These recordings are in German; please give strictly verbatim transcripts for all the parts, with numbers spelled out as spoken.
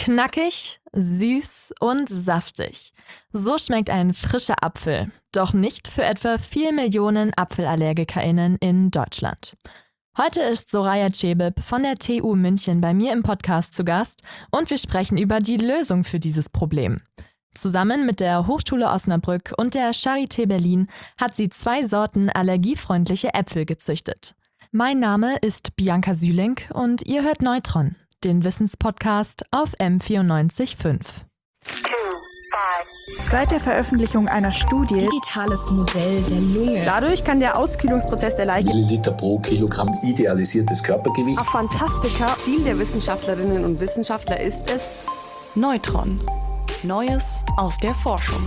Knackig, süß und saftig. So schmeckt ein frischer Apfel. Doch nicht für etwa vier Millionen ApfelallergikerInnen in Deutschland. Heute ist Soraya Cebib von der T U München bei mir im Podcast zu Gast und wir sprechen über die Lösung für dieses Problem. Zusammen mit der Hochschule Osnabrück und der Charité Berlin hat sie zwei Sorten allergiefreundliche Äpfel gezüchtet. Mein Name ist Bianca Süling und ihr hört Neutron, den Wissenspodcast auf M vierundneunzig Komma fünf. Seit der Veröffentlichung einer Studie Digitales Modell der Lunge. Dadurch kann der Auskühlungsprozess der Leiche Milliliter pro Kilogramm idealisiertes Körpergewicht. auf Fantastika. Ziel der Wissenschaftlerinnen und Wissenschaftler ist es, Neutron. Neues aus der Forschung.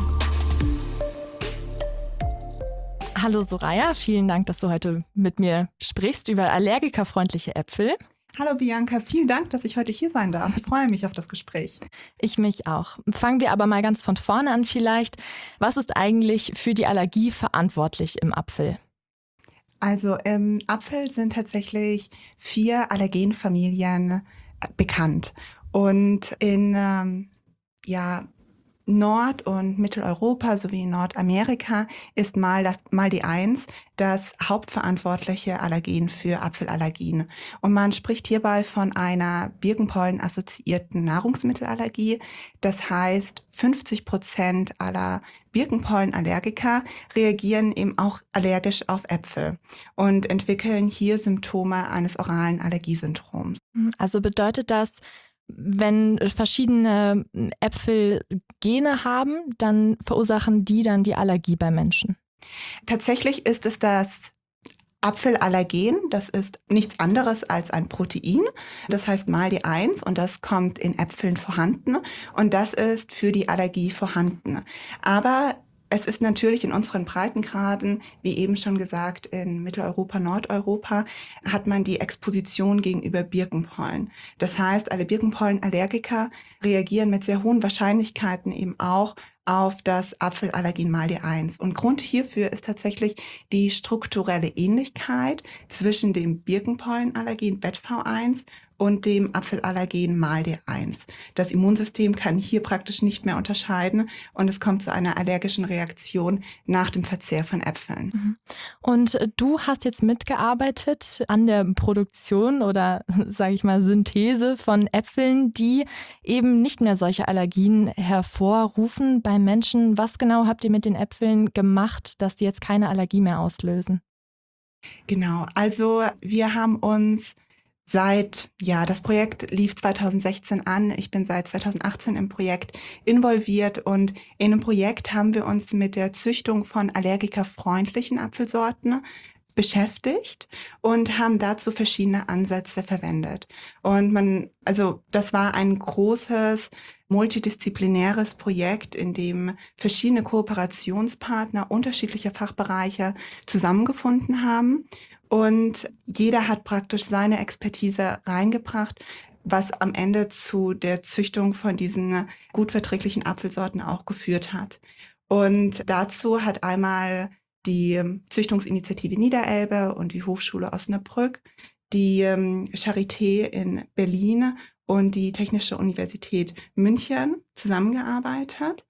Hallo Soraya, vielen Dank, dass du heute mit mir sprichst über allergikerfreundliche Äpfel. Hallo Bianca, vielen Dank, dass ich heute hier sein darf. Ich freue mich auf das Gespräch. Ich mich auch. Fangen wir aber mal ganz von vorne an vielleicht. Was ist eigentlich für die Allergie verantwortlich im Apfel? Also im Apfel sind tatsächlich vier Allergenfamilien bekannt. Und in ähm, ja, Nord- und Mitteleuropa sowie in Nordamerika ist mal, das, mal die eins das hauptverantwortliche Allergen für Apfelallergien. Und man spricht hierbei von einer Birkenpollen-assoziierten Nahrungsmittelallergie. Das heißt, fünfzig Prozent aller Birkenpollenallergiker reagieren eben auch allergisch auf Äpfel und entwickeln hier Symptome eines oralen Allergiesyndroms. Also bedeutet das, wenn verschiedene Äpfel Gene haben, dann verursachen die dann die Allergie bei Menschen? Tatsächlich ist es das Apfelallergen, das ist nichts anderes als ein Protein, das heißt mal die eins und das kommt in Äpfeln vorhanden und das ist für die Allergie vorhanden. Aber es ist natürlich in unseren Breitengraden, wie eben schon gesagt, in Mitteleuropa, Nordeuropa, hat man die Exposition gegenüber Birkenpollen. Das heißt, alle Birkenpollenallergiker reagieren mit sehr hohen Wahrscheinlichkeiten eben auch auf das Apfelallergen mal die eins. Und Grund hierfür ist tatsächlich die strukturelle Ähnlichkeit zwischen dem Birkenpollenallergen B E T V eins und dem Apfelallergen mal die eins. Das Immunsystem kann hier praktisch nicht mehr unterscheiden und es kommt zu einer allergischen Reaktion nach dem Verzehr von Äpfeln. Und du hast jetzt mitgearbeitet an der Produktion oder, sage ich mal, Synthese von Äpfeln, die eben nicht mehr solche Allergien hervorrufen bei Menschen. Was genau habt ihr mit den Äpfeln gemacht, dass die jetzt keine Allergie mehr auslösen? Genau, also wir haben uns Seit, ja, das Projekt lief zweitausendsechzehn an. Ich bin seit zweitausendachtzehn im Projekt involviert und in dem Projekt haben wir uns mit der Züchtung von allergikerfreundlichen Apfelsorten beschäftigt und haben dazu verschiedene Ansätze verwendet. Und man, also das war ein großes multidisziplinäres Projekt, in dem verschiedene Kooperationspartner unterschiedlicher Fachbereiche zusammengefunden haben. Und jeder hat praktisch seine Expertise reingebracht, was am Ende zu der Züchtung von diesen gut verträglichen Apfelsorten auch geführt hat. Und dazu hat einmal die Züchtungsinitiative Niederelbe und die Hochschule Osnabrück, die Charité in Berlin und die Technische Universität München zusammengearbeitet.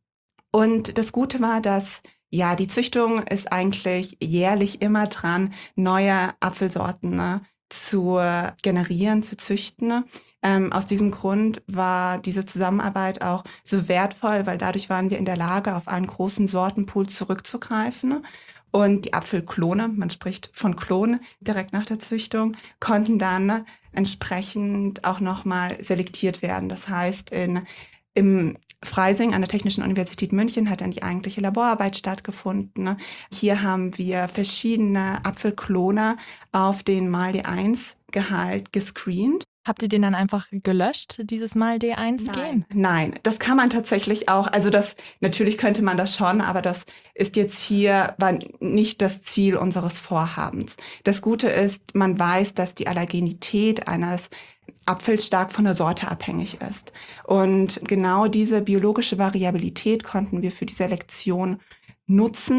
Und das Gute war, dass ja, die Züchtung ist eigentlich jährlich immer dran, neue Apfelsorten ne, zu generieren, zu züchten. Ähm, aus diesem Grund war diese Zusammenarbeit auch so wertvoll, weil dadurch waren wir in der Lage, auf einen großen Sortenpool zurückzugreifen. Und die Apfelklone, man spricht von Klonen direkt nach der Züchtung, konnten dann entsprechend auch nochmal selektiert werden. Das heißt, in Im Freising an der Technischen Universität München hat dann die eigentliche Laborarbeit stattgefunden. Hier haben wir verschiedene Apfelklone auf den mal D eins Gehalt gescreent. Habt ihr den dann einfach gelöscht, dieses mal D eins Gen? Nein, das kann man tatsächlich auch. Also das, natürlich könnte man das schon, aber das ist jetzt hier war nicht das Ziel unseres Vorhabens. Das Gute ist, man weiß, dass die Allergenität eines Apfels stark von der Sorte abhängig ist. Und genau diese biologische Variabilität konnten wir für die Selektion nutzen,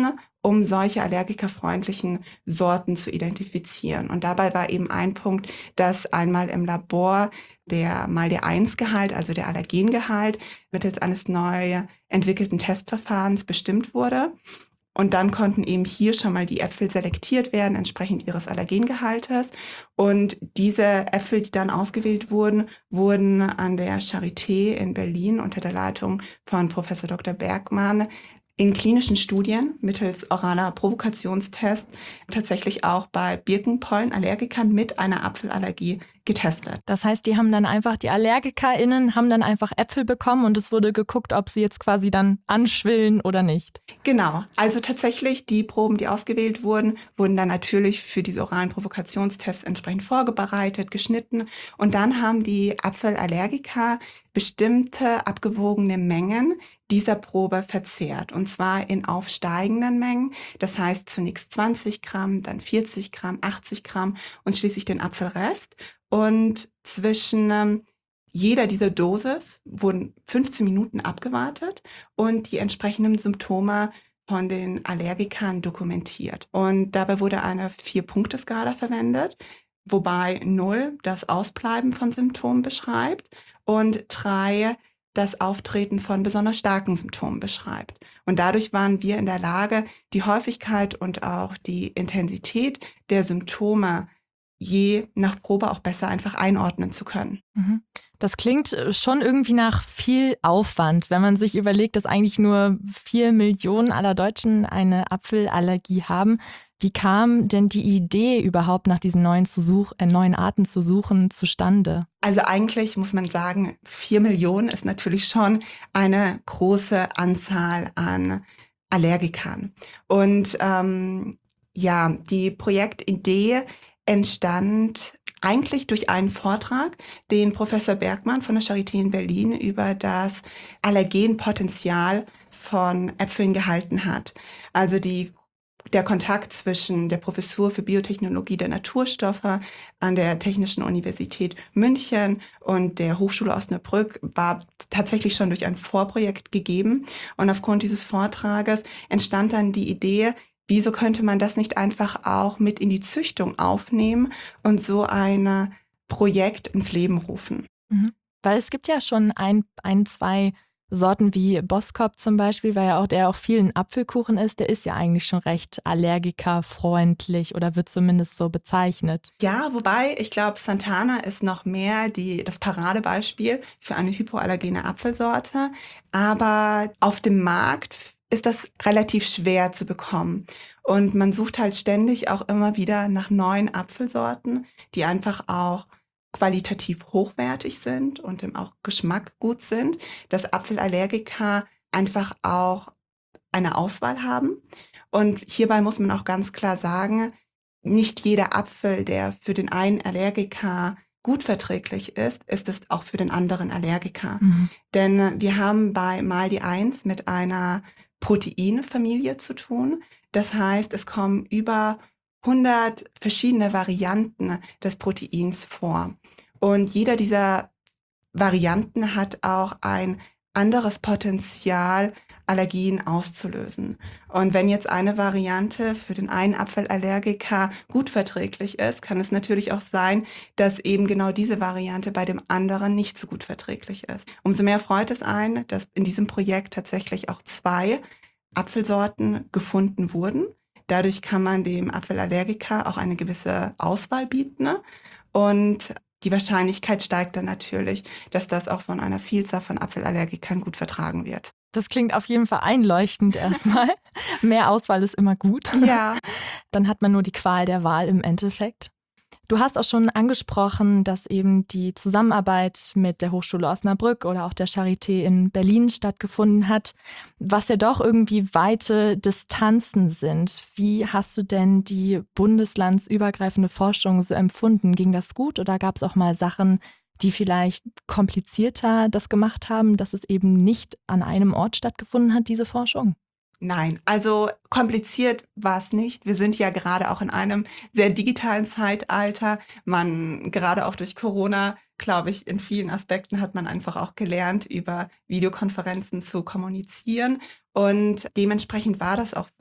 um solche allergikerfreundlichen Sorten zu identifizieren. Und dabei war eben ein Punkt, dass einmal im Labor der mal der eins Gehalt, also der Allergengehalt, mittels eines neu entwickelten Testverfahrens bestimmt wurde. Und dann konnten eben hier schon mal die Äpfel selektiert werden, entsprechend ihres Allergengehaltes. Und diese Äpfel, die dann ausgewählt wurden, wurden an der Charité in Berlin unter der Leitung von Professor Doktor Bergmann in klinischen Studien mittels oraler Provokationstest tatsächlich auch bei Birkenpollenallergikern mit einer Apfelallergie getestet. Das heißt, die haben dann einfach, die AllergikerInnen haben dann einfach Äpfel bekommen und es wurde geguckt, ob sie jetzt quasi dann anschwillen oder nicht. Genau, also tatsächlich die Proben, die ausgewählt wurden, wurden dann natürlich für diese oralen Provokationstests entsprechend vorbereitet, geschnitten und dann haben die Apfelallergiker bestimmte abgewogene Mengen dieser Probe verzehrt und zwar in aufsteigenden Mengen. Das heißt zunächst zwanzig Gramm, dann vierzig Gramm, achtzig Gramm und schließlich den Apfelrest. Und zwischen ähm, jeder dieser Dosis wurden fünfzehn Minuten abgewartet und die entsprechenden Symptome von den Allergikern dokumentiert. Und dabei wurde eine Vier-Punkte-Skala verwendet, wobei null das Ausbleiben von Symptomen beschreibt und drei das Auftreten von besonders starken Symptomen beschreibt. Und dadurch waren wir in der Lage, die Häufigkeit und auch die Intensität der Symptome je nach Probe auch besser einfach einordnen zu können. Mhm. Das klingt schon irgendwie nach viel Aufwand, wenn man sich überlegt, dass eigentlich nur vier Millionen aller Deutschen eine Apfelallergie haben. Wie kam denn die Idee überhaupt nach diesen neuen, zu such- äh, neuen Arten zu suchen zustande? Also eigentlich muss man sagen, vier Millionen ist natürlich schon eine große Anzahl an Allergikern. Und ähm, ja, die Projektidee entstand eigentlich durch einen Vortrag, den Professor Bergmann von der Charité in Berlin über das Allergenpotenzial von Äpfeln gehalten hat. Also die Der Kontakt zwischen der Professur für Biotechnologie der Naturstoffe an der Technischen Universität München und der Hochschule Osnabrück war tatsächlich schon durch ein Vorprojekt gegeben. Und aufgrund dieses Vortrages entstand dann die Idee, wieso könnte man das nicht einfach auch mit in die Züchtung aufnehmen und so ein Projekt ins Leben rufen? Mhm. Weil es gibt ja schon ein, ein zwei Sorten wie Boskop zum Beispiel, weil ja auch der auch viel ein Apfelkuchen ist, der ist ja eigentlich schon recht allergikerfreundlich oder wird zumindest so bezeichnet. Ja, wobei ich glaube, Santana ist noch mehr die, das Paradebeispiel für eine hypoallergene Apfelsorte. Aber auf dem Markt ist das relativ schwer zu bekommen. Und man sucht halt ständig auch immer wieder nach neuen Apfelsorten, die einfach auch qualitativ hochwertig sind und im auch Geschmack gut sind, dass Apfelallergiker einfach auch eine Auswahl haben. Und hierbei muss man auch ganz klar sagen, nicht jeder Apfel, der für den einen Allergiker gut verträglich ist, ist es auch für den anderen Allergiker. Mhm. Denn wir haben bei Maldi eins mit einer Proteinfamilie zu tun. Das heißt, es kommen über hundert verschiedene Varianten des Proteins vor. Und jeder dieser Varianten hat auch ein anderes Potenzial, Allergien auszulösen. Und wenn jetzt eine Variante für den einen Apfelallergiker gut verträglich ist, kann es natürlich auch sein, dass eben genau diese Variante bei dem anderen nicht so gut verträglich ist. Umso mehr freut es einen, dass in diesem Projekt tatsächlich auch zwei Apfelsorten gefunden wurden. Dadurch kann man dem Apfelallergiker auch eine gewisse Auswahl bieten. Und die Wahrscheinlichkeit steigt dann natürlich, dass das auch von einer Vielzahl von Apfelallergikern gut vertragen wird. Das klingt auf jeden Fall einleuchtend erstmal. Mehr Auswahl ist immer gut. Ja. Dann hat man nur die Qual der Wahl im Endeffekt. Du hast auch schon angesprochen, dass eben die Zusammenarbeit mit der Hochschule Osnabrück oder auch der Charité in Berlin stattgefunden hat, was ja doch irgendwie weite Distanzen sind. Wie hast du denn die bundeslandsübergreifende Forschung so empfunden? Ging das gut oder gab es auch mal Sachen, die vielleicht komplizierter das gemacht haben, dass es eben nicht an einem Ort stattgefunden hat, diese Forschung? Nein, also kompliziert war es nicht. Wir sind ja gerade auch in einem sehr digitalen Zeitalter. Man, gerade auch durch Corona, glaube ich, in vielen Aspekten hat man einfach auch gelernt, über Videokonferenzen zu kommunizieren. Und dementsprechend war das auch so.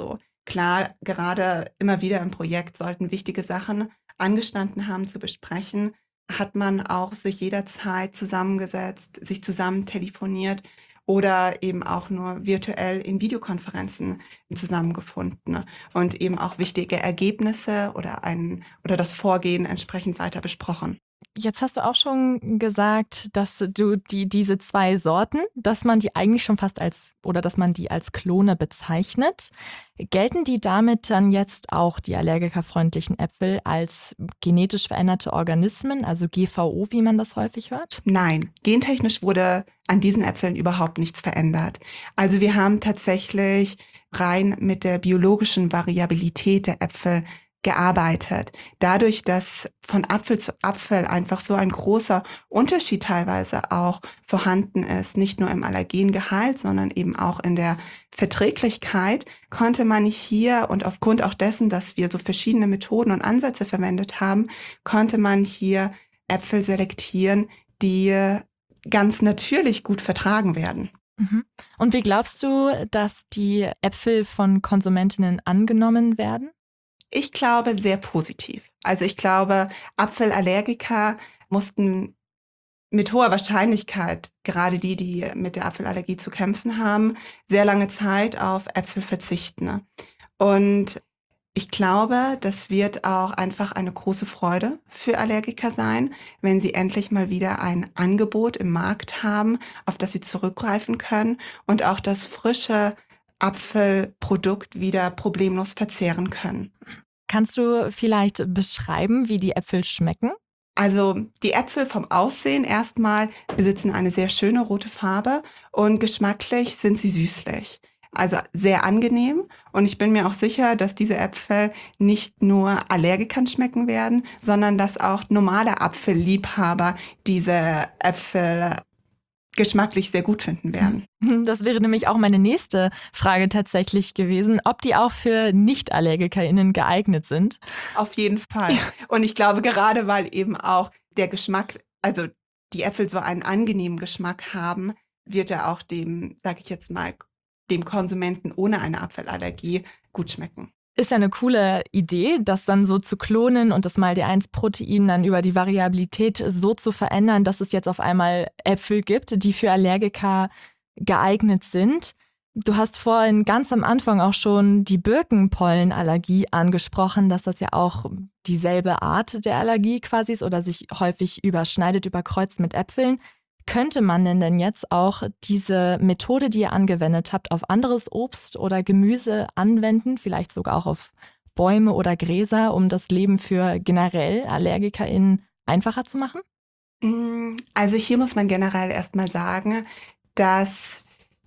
klar, gerade immer wieder im Projekt sollten wichtige Sachen angestanden haben zu besprechen, hat man auch sich jederzeit zusammengesetzt, sich zusammen telefoniert oder eben auch nur virtuell in Videokonferenzen zusammengefunden und eben auch wichtige Ergebnisse oder ein oder das Vorgehen entsprechend weiter besprochen. Jetzt hast du auch schon gesagt, dass du die, diese zwei Sorten, dass man die eigentlich schon fast als oder dass man die als Klone bezeichnet. Gelten die damit dann jetzt auch, die allergikerfreundlichen Äpfel, als genetisch veränderte Organismen, also G V O, wie man das häufig hört? Nein, gentechnisch wurde an diesen Äpfeln überhaupt nichts verändert. Also wir haben tatsächlich rein mit der biologischen Variabilität der Äpfel gearbeitet. Dadurch, dass von Apfel zu Apfel einfach so ein großer Unterschied teilweise auch vorhanden ist, nicht nur im Allergengehalt, sondern eben auch in der Verträglichkeit, konnte man hier und aufgrund auch dessen, dass wir so verschiedene Methoden und Ansätze verwendet haben, konnte man hier Äpfel selektieren, die ganz natürlich gut vertragen werden. Mhm. Und wie glaubst du, dass die Äpfel von Konsumentinnen angenommen werden? Ich glaube, sehr positiv. Also ich glaube, Apfelallergiker mussten mit hoher Wahrscheinlichkeit, gerade die, die mit der Apfelallergie zu kämpfen haben, sehr lange Zeit auf Äpfel verzichten. Und ich glaube, das wird auch einfach eine große Freude für Allergiker sein, wenn sie endlich mal wieder ein Angebot im Markt haben, auf das sie zurückgreifen können und auch das frische Apfelprodukt wieder problemlos verzehren können. Kannst du vielleicht beschreiben, wie die Äpfel schmecken? Also die Äpfel vom Aussehen erstmal besitzen eine sehr schöne rote Farbe und geschmacklich sind sie süßlich. Also sehr angenehm und ich bin mir auch sicher, dass diese Äpfel nicht nur Allergikern schmecken werden, sondern dass auch normale Apfelliebhaber diese Äpfel geschmacklich sehr gut finden werden. Das wäre nämlich auch meine nächste Frage tatsächlich gewesen, ob die auch für Nicht-AllergikerInnen geeignet sind. Auf jeden Fall. Und ich glaube, gerade weil eben auch der Geschmack, also die Äpfel so einen angenehmen Geschmack haben, wird er auch dem, sage ich jetzt mal, dem Konsumenten ohne eine Apfelallergie gut schmecken. Ist ja eine coole Idee, das dann so zu klonen und das Mal D eins Protein dann über die Variabilität so zu verändern, dass es jetzt auf einmal Äpfel gibt, die für Allergiker geeignet sind. Du hast vorhin ganz am Anfang auch schon die Birkenpollenallergie angesprochen, dass das ja auch dieselbe Art der Allergie quasi ist oder sich häufig überschneidet, überkreuzt mit Äpfeln. Könnte man denn denn jetzt auch diese Methode, die ihr angewendet habt, auf anderes Obst oder Gemüse anwenden, vielleicht sogar auch auf Bäume oder Gräser, um das Leben für generell AllergikerInnen einfacher zu machen? Also hier muss man generell erstmal sagen, dass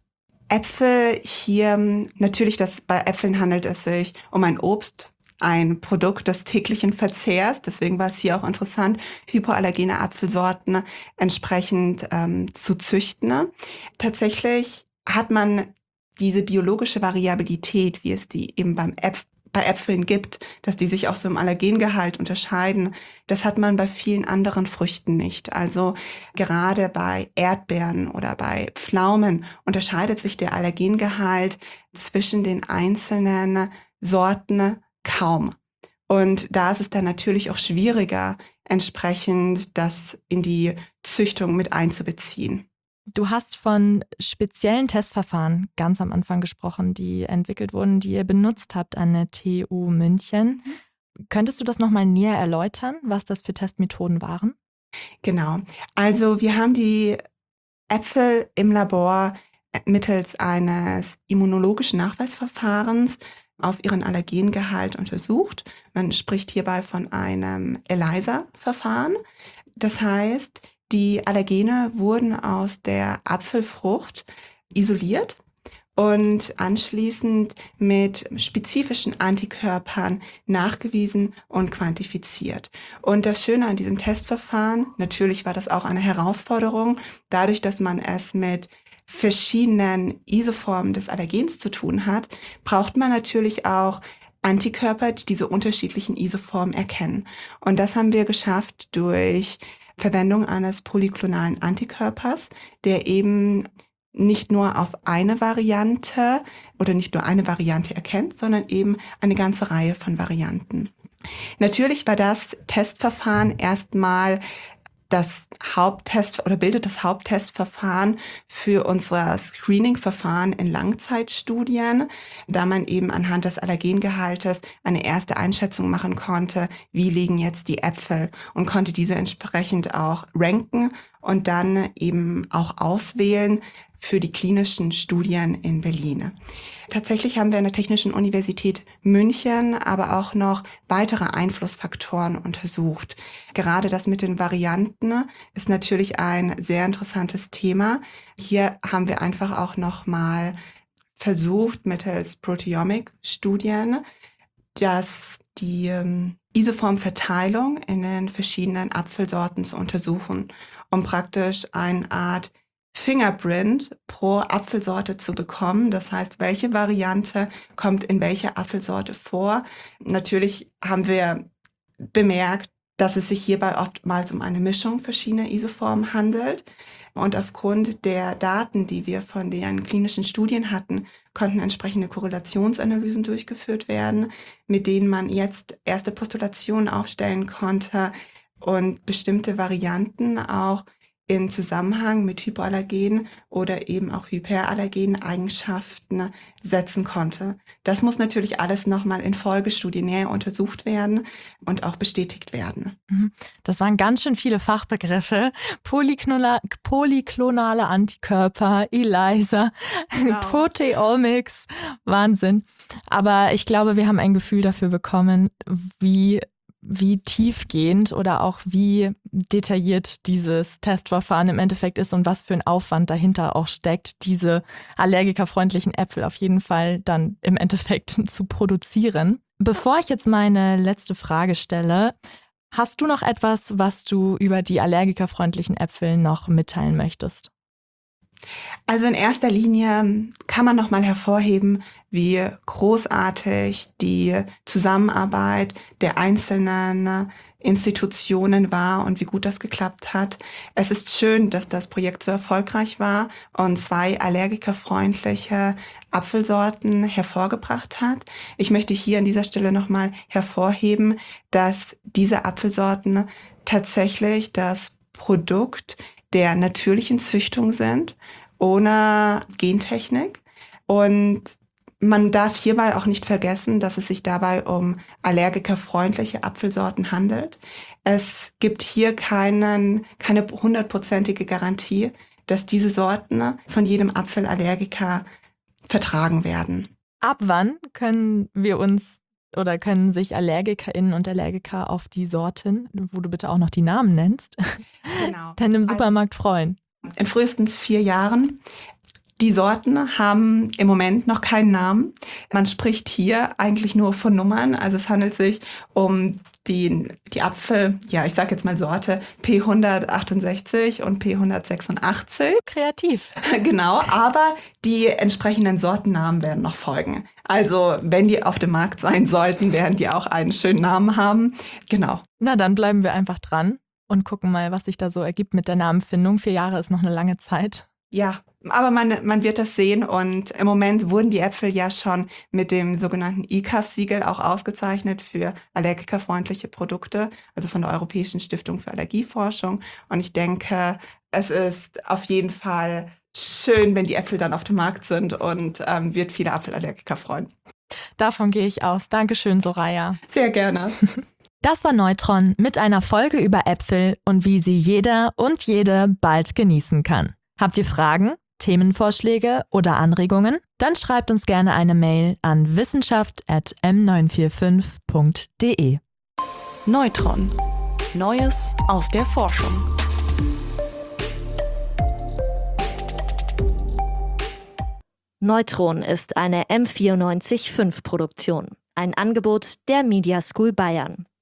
Äpfel hier, natürlich, dass bei Äpfeln handelt es sich um ein Obst, ein Produkt des täglichen Verzehrs. Deswegen war es hier auch interessant, hypoallergene Apfelsorten entsprechend ähm, zu züchten. Tatsächlich hat man diese biologische Variabilität, wie es die eben beim Äpf- bei Äpfeln gibt, dass die sich auch so im Allergengehalt unterscheiden, das hat man bei vielen anderen Früchten nicht. Also gerade bei Erdbeeren oder bei Pflaumen unterscheidet sich der Allergengehalt zwischen den einzelnen Sorten kaum. Und da ist es dann natürlich auch schwieriger, entsprechend das in die Züchtung mit einzubeziehen. Du hast von speziellen Testverfahren ganz am Anfang gesprochen, die entwickelt wurden, die ihr benutzt habt an der T U München. Mhm. Könntest du das nochmal näher erläutern, was das für Testmethoden waren? Genau. Also wir haben die Äpfel im Labor mittels eines immunologischen Nachweisverfahrens auf ihren Allergengehalt untersucht. Man spricht hierbei von einem ELISA-Verfahren. Das heißt, die Allergene wurden aus der Apfelfrucht isoliert und anschließend mit spezifischen Antikörpern nachgewiesen und quantifiziert. Und das Schöne an diesem Testverfahren, natürlich war das auch eine Herausforderung, dadurch, dass man es mit verschiedenen Isoformen des Allergens zu tun hat, braucht man natürlich auch Antikörper, die diese unterschiedlichen Isoformen erkennen. Und das haben wir geschafft durch Verwendung eines polyklonalen Antikörpers, der eben nicht nur auf eine Variante oder nicht nur eine Variante erkennt, sondern eben eine ganze Reihe von Varianten. Natürlich war das Testverfahren erstmal das Haupttest oder bildet das Haupttestverfahren für unser Screening-Verfahren in Langzeitstudien, da man eben anhand des Allergengehaltes eine erste Einschätzung machen konnte, wie liegen jetzt die Äpfel, und konnte diese entsprechend auch ranken und dann eben auch auswählen für die klinischen Studien in Berlin. Tatsächlich haben wir an der Technischen Universität München aber auch noch weitere Einflussfaktoren untersucht. Gerade das mit den Varianten ist natürlich ein sehr interessantes Thema. Hier haben wir einfach auch noch mal versucht, mittels Proteomic-Studien, dass die ähm, Isoformverteilung in den verschiedenen Apfelsorten zu untersuchen, um praktisch eine Art Fingerprint pro Apfelsorte zu bekommen. Das heißt, welche Variante kommt in welcher Apfelsorte vor. Natürlich haben wir bemerkt, dass es sich hierbei oftmals um eine Mischung verschiedener Isoformen handelt. Und aufgrund der Daten, die wir von den klinischen Studien hatten, konnten entsprechende Korrelationsanalysen durchgeführt werden, mit denen man jetzt erste Postulationen aufstellen konnte und bestimmte Varianten auch in Zusammenhang mit Hypoallergenen oder eben auch hyperallergenen Eigenschaften setzen konnte. Das muss natürlich alles nochmal in Folgestudien näher untersucht werden und auch bestätigt werden. Das waren ganz schön viele Fachbegriffe. Polyklonale, polyklonale Antikörper, ELISA, Genau. Proteomics, Wahnsinn. Aber ich glaube, wir haben ein Gefühl dafür bekommen, wie wie tiefgehend oder auch wie detailliert dieses Testverfahren im Endeffekt ist und was für ein Aufwand dahinter auch steckt, diese allergikerfreundlichen Äpfel auf jeden Fall dann im Endeffekt zu produzieren. Bevor ich jetzt meine letzte Frage stelle, hast du noch etwas, was du über die allergikerfreundlichen Äpfel noch mitteilen möchtest? Also in erster Linie kann man noch mal hervorheben, wie großartig die Zusammenarbeit der einzelnen Institutionen war und wie gut das geklappt hat. Es ist schön, dass das Projekt so erfolgreich war und zwei allergikerfreundliche Apfelsorten hervorgebracht hat. Ich möchte hier an dieser Stelle noch mal hervorheben, dass diese Apfelsorten tatsächlich das Produkt der natürlichen Züchtung sind, ohne Gentechnik. Und man darf hierbei auch nicht vergessen, dass es sich dabei um allergikerfreundliche Apfelsorten handelt. Es gibt hier keinen, keine hundertprozentige Garantie, dass diese Sorten von jedem Apfelallergiker vertragen werden. Ab wann können wir uns oder können sich AllergikerInnen und Allergiker auf die Sorten, wo du bitte auch noch die Namen nennst, Genau. dann im Supermarkt freuen? In frühestens vier Jahren. Die Sorten haben im Moment noch keinen Namen. Man spricht hier eigentlich nur von Nummern. Also es handelt sich um die, die Apfel, ja, ich sage jetzt mal Sorte P hundertachtundsechzig und P hundertsechsundachtzig. Kreativ. Genau, aber die entsprechenden Sortennamen werden noch folgen. Also wenn die auf dem Markt sein sollten, werden die auch einen schönen Namen haben. Genau. Na, dann bleiben wir einfach dran und gucken mal, was sich da so ergibt mit der Namenfindung. Vier Jahre ist noch eine lange Zeit. Ja, aber man, man wird das sehen, und im Moment wurden die Äpfel ja schon mit dem sogenannten I C A F-Siegel auch ausgezeichnet für allergikerfreundliche Produkte, also von der Europäischen Stiftung für Allergieforschung. Und ich denke, es ist auf jeden Fall schön, wenn die Äpfel dann auf dem Markt sind, und ähm, wird viele Apfelallergiker freuen. Davon gehe ich aus. Dankeschön, Soraya. Sehr gerne. Das war Neutron mit einer Folge über Äpfel und wie sie jeder und jede bald genießen kann. Habt ihr Fragen, Themenvorschläge oder Anregungen? Dann schreibt uns gerne eine Mail an wissenschaft at m neun vier fünf punkt de. Neutron. Neues aus der Forschung. Neutron ist eine M vierundneunzig Komma fünf Produktion, ein Angebot der Media School Bayern.